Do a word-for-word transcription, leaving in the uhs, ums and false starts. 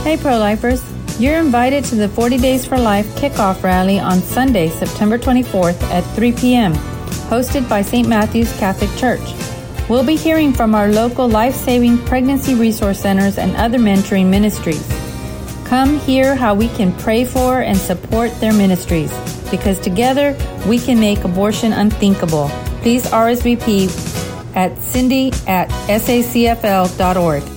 Hey pro-lifers, you're invited to the forty Days for Life kickoff rally on Sunday, September twenty-fourth at three p.m., hosted by Saint Matthew's Catholic Church. We'll be hearing from our local life-saving pregnancy resource centers and other mentoring ministries. Come hear how we can pray for and support their ministries, because together we can make abortion unthinkable. Please R S V P at cindy at s a c f l dot org.